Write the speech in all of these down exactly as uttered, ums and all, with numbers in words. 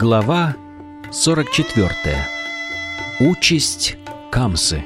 Глава сорок четвёртая. Участь Камсы.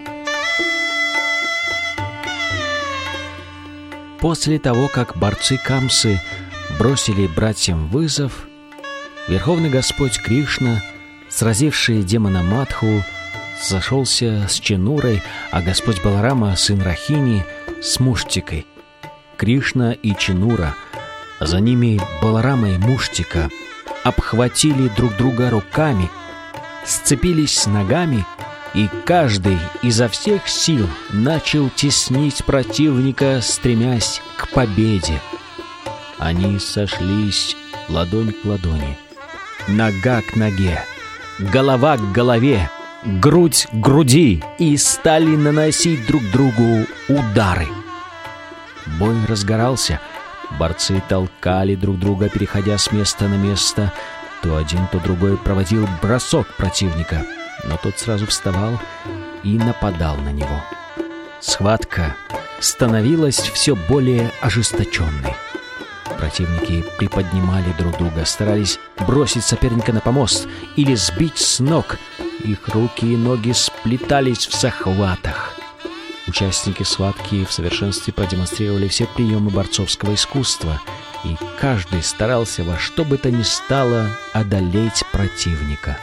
После того, как борцы Камсы бросили братьям вызов, Верховный Господь Кришна, сразивший демона Мадху, сошелся с Ченурой, а Господь Баларама, сын Рахини, с Муштикой. Кришна и Ченура, а за ними Баларама и Муштика, обхватили друг друга руками, сцепились с ногами, и каждый изо всех сил начал теснить противника, стремясь к победе. Они сошлись ладонь к ладони, нога к ноге, голова к голове, грудь к груди, и стали наносить друг другу удары. Бой разгорался. Борцы толкали друг друга, переходя с места на место. То один, то другой проводил бросок противника, но тот сразу вставал и нападал на него. Схватка становилась все более ожесточенной. Противники приподнимали друг друга, старались бросить соперника на помост или сбить с ног. Их руки и ноги сплетались в захватах. Участники схватки в совершенстве продемонстрировали все приемы борцовского искусства, и каждый старался во что бы то ни стало одолеть противника.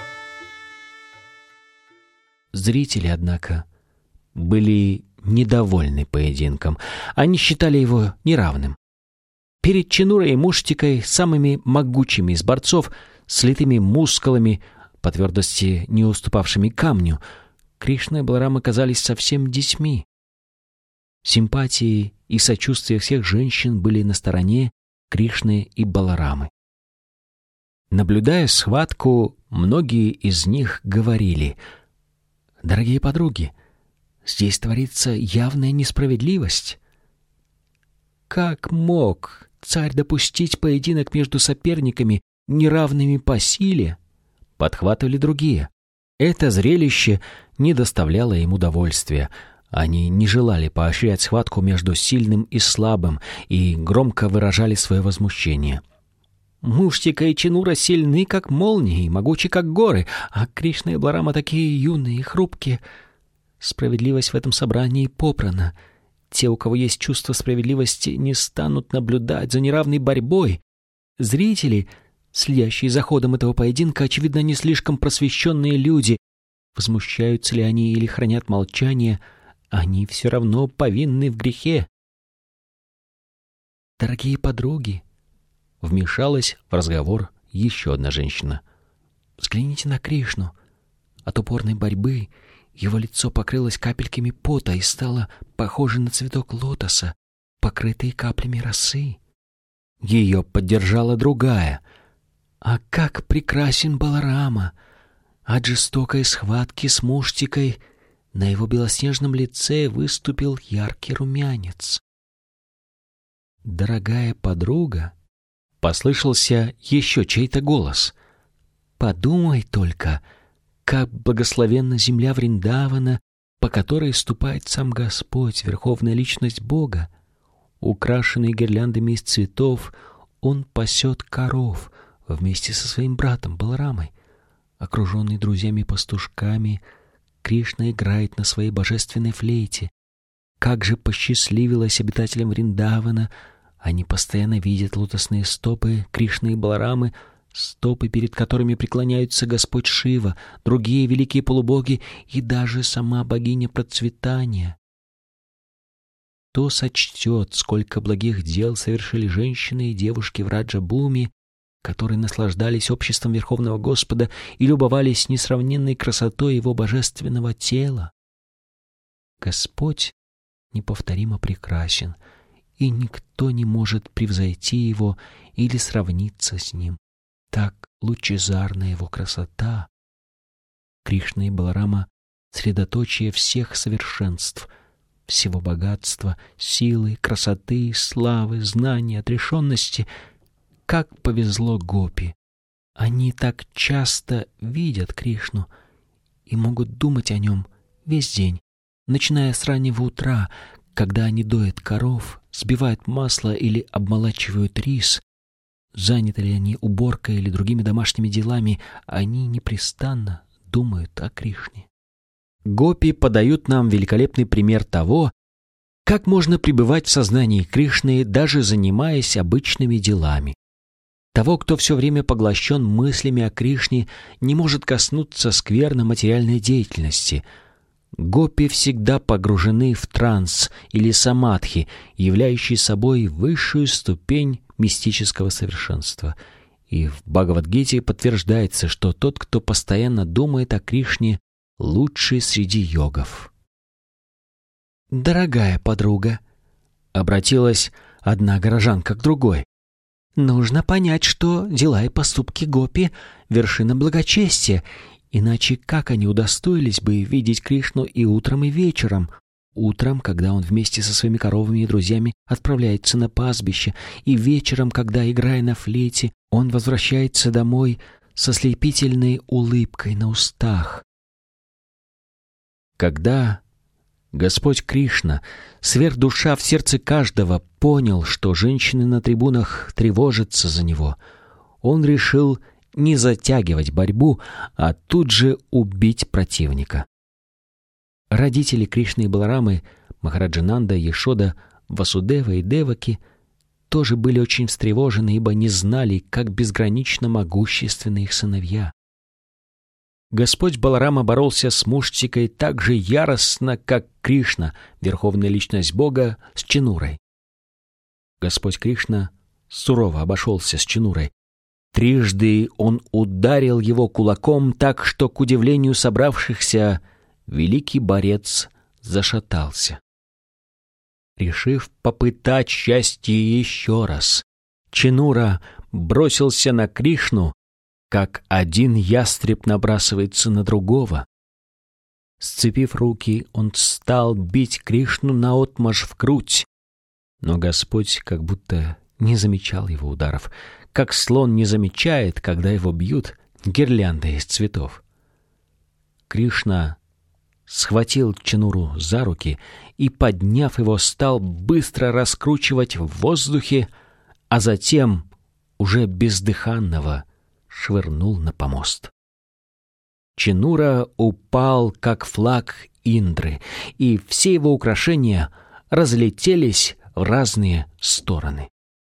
Зрители, однако, были недовольны поединком. Они считали его неравным. Перед Ченурой и Муштикой, самыми могучими из борцов, с литыми мускулами, по твердости не уступавшими камню, Кришна и Баларама казались совсем детьми. Симпатии и сочувствие всех женщин были на стороне Кришны и Баларамы. Наблюдая схватку, многие из них говорили: «Дорогие подруги, здесь творится явная несправедливость. Как мог царь допустить поединок между соперниками, неравными по силе?» Подхватывали другие. Это зрелище не доставляло им удовольствия. Они не желали поощрять схватку между сильным и слабым и громко выражали свое возмущение. «Муштика и Ченура сильны, как молнии, могучи, как горы, а Кришна и Баларама такие юные и хрупкие. Справедливость в этом собрании попрана. Те, у кого есть чувство справедливости, не станут наблюдать за неравной борьбой. Зрители, следящие за ходом этого поединка, очевидно, не слишком просвещенные люди. Возмущаются ли они или хранят молчание, они все равно повинны в грехе». «Дорогие подруги», — вмешалась в разговор еще одна женщина, — «взгляните на Кришну. От упорной борьбы его лицо покрылось капельками пота и стало похоже на цветок лотоса, покрытый каплями росы». Ее поддержала другая: «А как прекрасен Баларама! От жестокой схватки с Муштикой на его белоснежном лице выступил яркий румянец». «Дорогая подруга», — послышался еще чей-то голос, — «подумай только, как благословенна земля Вриндавана, по которой ступает сам Господь, верховная личность Бога. Украшенный гирляндами из цветов, он пасет коров вместе со своим братом Баларамой. Окруженный друзьями-пастушками, Кришна играет на своей божественной флейте. Как же посчастливилось обитателям Вриндавана! Они постоянно видят лотосные стопы Кришны и Баларамы, стопы, перед которыми преклоняются Господь Шива, другие великие полубоги и даже сама богиня процветания. Кто сочтет, сколько благих дел совершили женщины и девушки в Раджа-Буми, которые наслаждались обществом Верховного Господа и любовались несравненной красотой Его божественного тела. Господь неповторимо прекрасен, и никто не может превзойти Его или сравниться с Ним. Так лучезарна Его красота. Кришна и Баларама — средоточие всех совершенств, всего богатства, силы, красоты, славы, знания, отрешенности. Как повезло гопи! Они так часто видят Кришну и могут думать о нем весь день, начиная с раннего утра, когда они доят коров, сбивают масло или обмолачивают рис, заняты ли они уборкой или другими домашними делами, они непрестанно думают о Кришне. Гопи подают нам великолепный пример того, как можно пребывать в сознании Кришны, даже занимаясь обычными делами. Того, кто все время поглощен мыслями о Кришне, не может коснуться скверно материальной деятельности. Гопи всегда погружены в транс или самадхи, являющий собой высшую ступень мистического совершенства. И в Бхагавад-гите подтверждается, что тот, кто постоянно думает о Кришне, лучший среди йогов. «Дорогая подруга», — обратилась одна горожанка к другой, «нужно понять, что дела и поступки гопи — вершина благочестия, иначе как они удостоились бы видеть Кришну и утром, и вечером? Утром, когда он вместе со своими коровами и друзьями отправляется на пастбище, и вечером, когда, играя на флейте, он возвращается домой со слепительной улыбкой на устах». Когда Господь Кришна, сверхдуша в сердце каждого, понял, что женщины на трибунах тревожатся за него, он решил не затягивать борьбу, а тут же убить противника. Родители Кришны и Баларамы, Махараджа-нанда, Яшода, Васудева и Деваки, тоже были очень встревожены, ибо не знали, как безгранично могущественны их сыновья. Господь Баларама боролся с Муштикой так же яростно, как Кришна, верховная личность Бога, с Ченурой. Господь Кришна сурово обошелся с Ченурой. Трижды он ударил его кулаком так, что, к удивлению собравшихся, великий борец зашатался. Решив попытать счастье еще раз, Ченура бросился на Кришну, как один ястреб набрасывается на другого. Сцепив руки, он стал бить Кришну наотмашь в грудь, но Господь как будто не замечал его ударов, как слон не замечает, когда его бьют гирляндой из цветов. Кришна схватил Ченуру за руки и, подняв его, стал быстро раскручивать в воздухе, а затем, уже бездыханного, швырнул на помост. Ченура упал, как флаг Индры, и все его украшения разлетелись в разные стороны.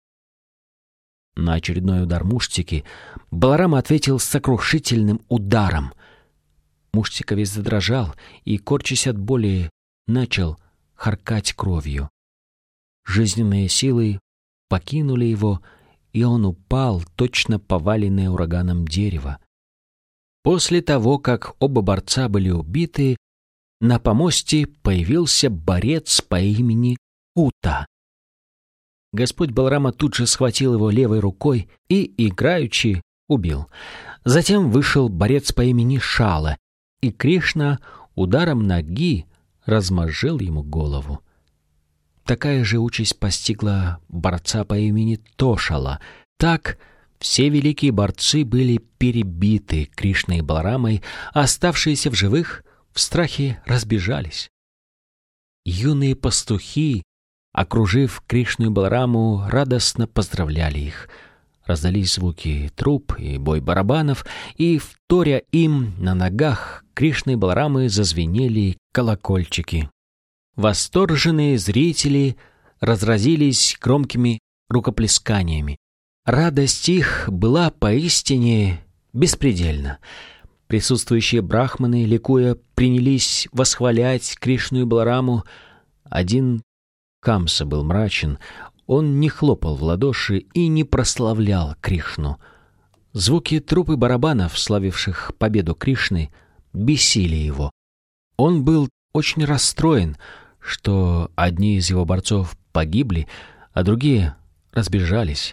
На очередной удар Муштики Баларама ответил сокрушительным ударом. Муштика весь задрожал и, корчась от боли, начал харкать кровью. Жизненные силы покинули его, и он упал, точно поваленное ураганом дерево. После того, как оба борца были убиты, на помосте появился борец по имени Ута. Господь Баларама тут же схватил его левой рукой и, играючи, убил. Затем вышел борец по имени Шала, и Кришна ударом ноги размозжил ему голову. Такая же участь постигла борца по имени Тошала. Так все великие борцы были перебиты Кришной и Баларамой, а оставшиеся в живых в страхе разбежались. Юные пастухи, окружив Кришну и Балараму, радостно поздравляли их. Раздались звуки труб и бой барабанов, и, вторя им, на ногах Кришны и Баларамы зазвенели колокольчики. Восторженные зрители разразились громкими рукоплесканиями. Радость их была поистине беспредельна. Присутствующие брахманы, ликуя, принялись восхвалять Кришну и Балараму. Один Камса был мрачен, он не хлопал в ладоши и не прославлял Кришну. Звуки труб и барабанов, славивших победу Кришны, бесили его. Он был очень расстроен, что одни из его борцов погибли, а другие разбежались.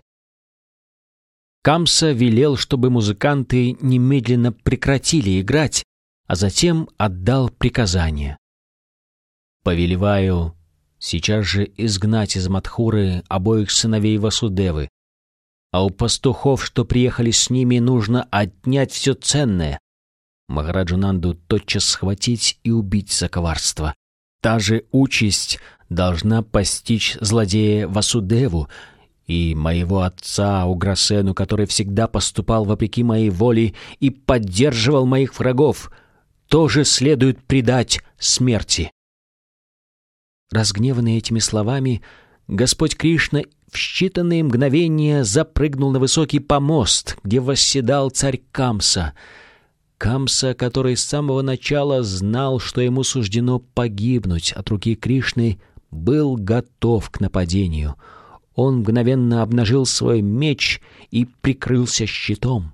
Камса велел, чтобы музыканты немедленно прекратили играть, а затем отдал приказание. «Повелеваю сейчас же изгнать из Мадхуры обоих сыновей Васудевы, а у пастухов, что приехали с ними, нужно отнять все ценное. Махараджу-нанду тотчас схватить и убить за коварство. Та же участь должна постичь злодея Васудеву, И моего отца Уграсену, который всегда поступал вопреки моей воле и поддерживал моих врагов, тоже следует предать смерти». Разгневанный этими словами, Господь Кришна в считанные мгновения запрыгнул на высокий помост, где восседал царь Камса. Камса, который с самого начала знал, что ему суждено погибнуть от руки Кришны, был готов к нападению. Он мгновенно обнажил свой меч и прикрылся щитом.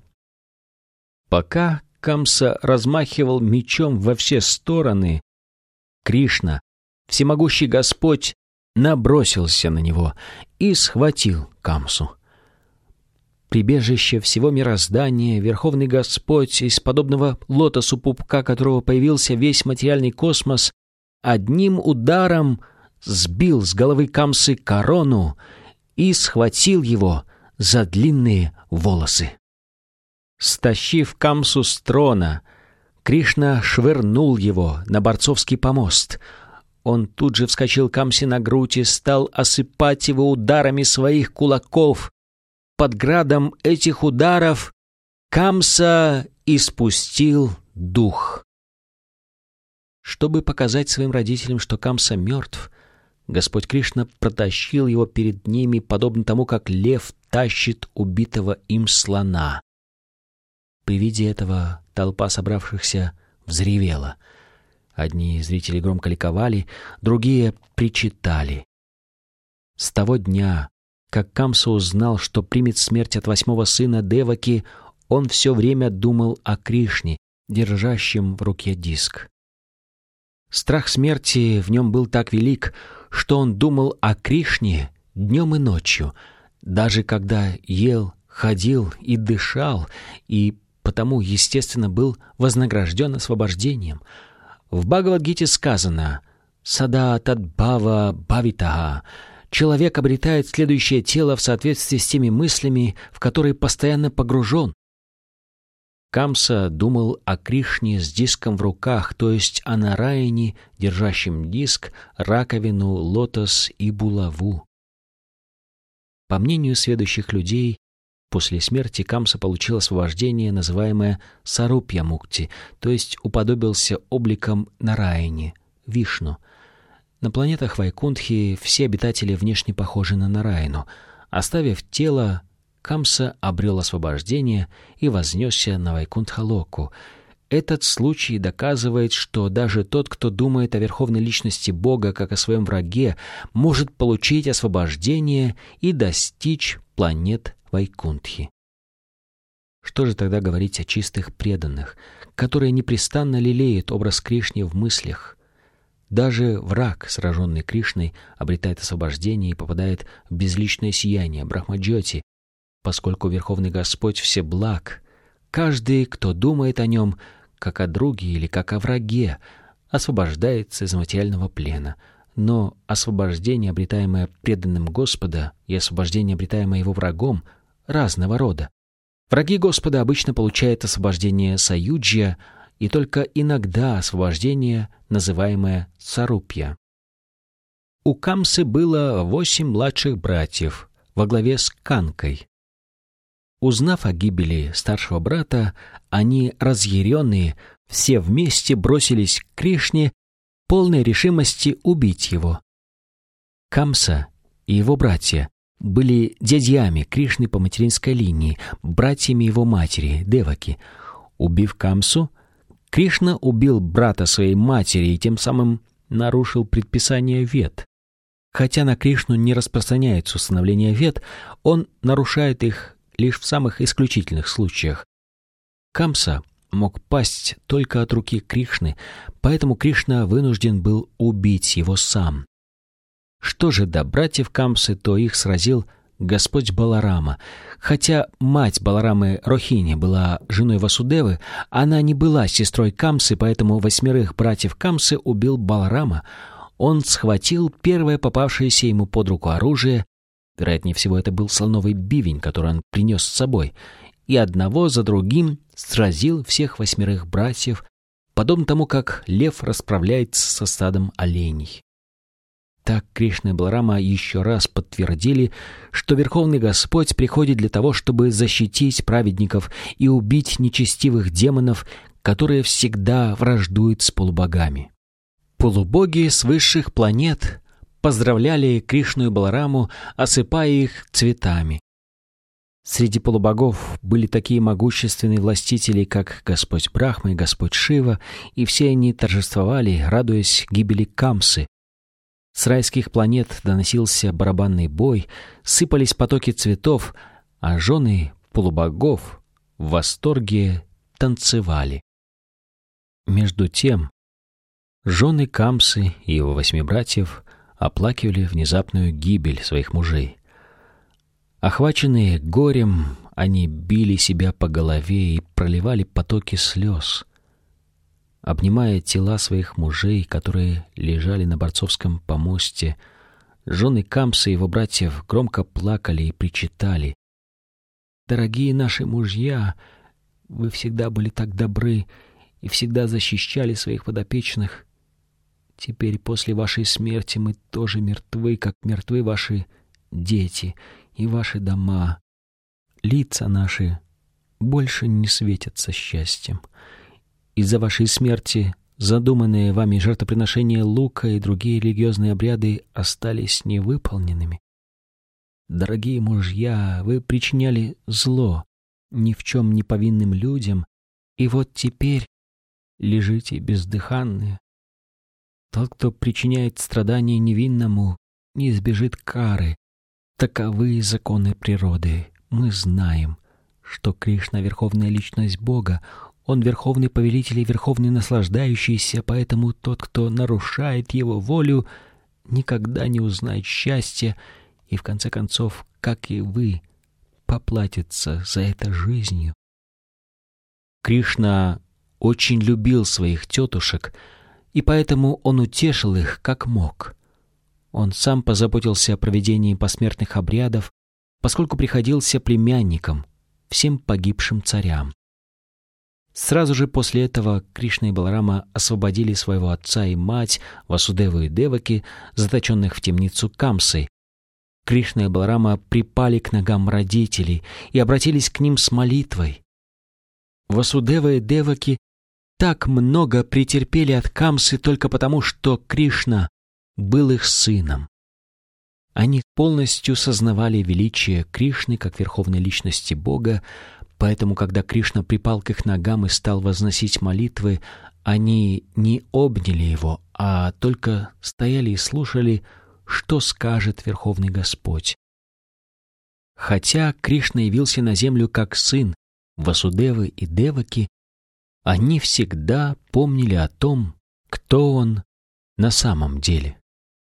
Пока Камса размахивал мечом во все стороны, Кришна, всемогущий Господь, набросился на него и схватил Камсу. Прибежище всего мироздания, Верховный Господь, из подобного лотосу пупка которого появился весь материальный космос, одним ударом сбил с головы Камсы корону и схватил его за длинные волосы. Стащив Камсу с трона, Кришна швырнул его на борцовский помост. Он тут же вскочил Камсе на грудь и стал осыпать его ударами своих кулаков. Под градом этих ударов Камса испустил дух. Чтобы показать своим родителям, что Камса мертв, Господь Кришна протащил его перед ними, подобно тому, как лев тащит убитого им слона. При виде этого толпа собравшихся взревела. Одни зрители громко ликовали, другие причитали. С того дня, как Камса узнал, что примет смерть от восьмого сына Деваки, он все время думал о Кришне, держащем в руке диск. Страх смерти в нем был так велик, что он думал о Кришне днем и ночью, даже когда ел, ходил и дышал, и потому, естественно, был вознагражден освобождением. В Бхагавад-гите сказано «Сада тадбхава бхавитаха» — человек обретает следующее тело в соответствии с теми мыслями, в которые постоянно погружен. Камса думал о Кришне с диском в руках, то есть о Нараяне, держащем диск, раковину, лотос и булаву. По мнению сведущих людей, после смерти Камса получил освобождение, называемое Сарупья-мукти, то есть уподобился обликом Нараяне, Вишну. На планетах Вайкунтхи все обитатели внешне похожи на Нараяну. Оставив тело, Камса обрел освобождение и вознесся на Вайкунтха-локу. Этот случай доказывает, что даже тот, кто думает о верховной личности Бога как о своем враге, может получить освобождение и достичь планет Вайкунтхи. Что же тогда говорить о чистых преданных, которые непрестанно лелеют образ Кришны в мыслях? Даже враг, сраженный Кришной, обретает освобождение и попадает в безличное сияние Брахма-джьоти, поскольку Верховный Господь всеблаг. Каждый, кто думает о нем как о друге или как о враге, освобождается из материального плена. Но освобождение, обретаемое преданным Господа, и освобождение, обретаемое его врагом, разного рода. Враги Господа обычно получают освобождение саюджья и только иногда освобождение, называемое сарупья. У Камсы было восемь младших братьев во главе с Канкой. Узнав о гибели старшего брата, они, разъяренные, все вместе бросились к Кришне, полной решимости убить его. Камса и его братья были дядьями Кришны по материнской линии, братьями его матери, Деваки. Убив Камсу, Кришна убил брата своей матери и тем самым нарушил предписание Вед. Хотя на Кришну не распространяется установление Вед, он нарушает их лишь в самых исключительных случаях. Камса мог пасть только от руки Кришны, поэтому Кришна вынужден был убить его сам. Что же до братьев Камсы, то их сразил Господь Баларама. Хотя мать Баларамы Рохини была женой Васудевы, она не была сестрой Камсы, поэтому восьмерых братьев Камсы убил Баларама. Он схватил первое попавшееся ему под руку оружие, вероятнее всего это был слоновый бивень, который он принес с собой, и одного за другим сразил всех восьмерых братьев, подобно тому, как лев расправляется со стадом оленей. Так Кришна и Баларама еще раз подтвердили, что Верховный Господь приходит для того, чтобы защитить праведников и убить нечестивых демонов, которые всегда враждуют с полубогами. Полубоги с высших планет поздравляли Кришну и Балараму, осыпая их цветами. Среди полубогов были такие могущественные властители, как Господь Брахма и Господь Шива, и все они торжествовали, радуясь гибели Камсы. С райских планет доносился барабанный бой, сыпались потоки цветов, а жены полубогов в восторге танцевали. Между тем, жены Камсы и его восьми братьев оплакивали внезапную гибель своих мужей. Охваченные горем, они били себя по голове и проливали потоки слез. Обнимая тела своих мужей, которые лежали на борцовском помосте, жены Камсы и его братьев громко плакали и причитали: «Дорогие наши мужья, вы всегда были так добры и всегда защищали своих подопечных. Теперь после вашей смерти мы тоже мертвы, как мертвы ваши дети и ваши дома. Лица наши больше не светятся счастьем. Из-за вашей смерти задуманные вами жертвоприношения лука и другие религиозные обряды остались невыполненными. Дорогие мужья, вы причиняли зло ни в чем не повинным людям, и вот теперь лежите бездыханные. Тот, кто причиняет страдания невинному, не избежит кары. Таковы законы природы. Мы знаем, что Кришна — верховная личность Бога. Он верховный повелитель и верховный наслаждающийся, поэтому тот, кто нарушает его волю, никогда не узнает счастья и, в конце концов, как и вы, поплатится за это жизнью. Кришна очень любил своих тетушек, и поэтому он утешил их как мог. Он сам позаботился о проведении посмертных обрядов, поскольку приходился племянником всем погибшим царям. Сразу же после этого Кришна и Баларама освободили своего отца и мать, Васудеву и Деваки, заточенных в темницу Камсы. Кришна и Баларама припали к ногам родителей и обратились к ним с молитвой. Васудева и Деваки так много претерпели от Камсы только потому, что Кришна был их сыном. Они полностью сознавали величие Кришны как верховной личности Бога, поэтому, когда Кришна припал к их ногам и стал возносить молитвы, они не обняли его, а только стояли и слушали, что скажет Верховный Господь. Хотя Кришна явился на землю как сын Васудевы и Деваки, они всегда помнили о том, кто он на самом деле.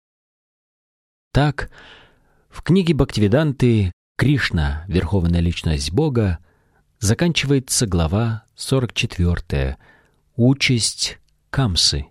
Так, в книге Бхактивиданты «Кришна, верховная личность Бога» заканчивается глава сорок четвёртая «Участь Камсы».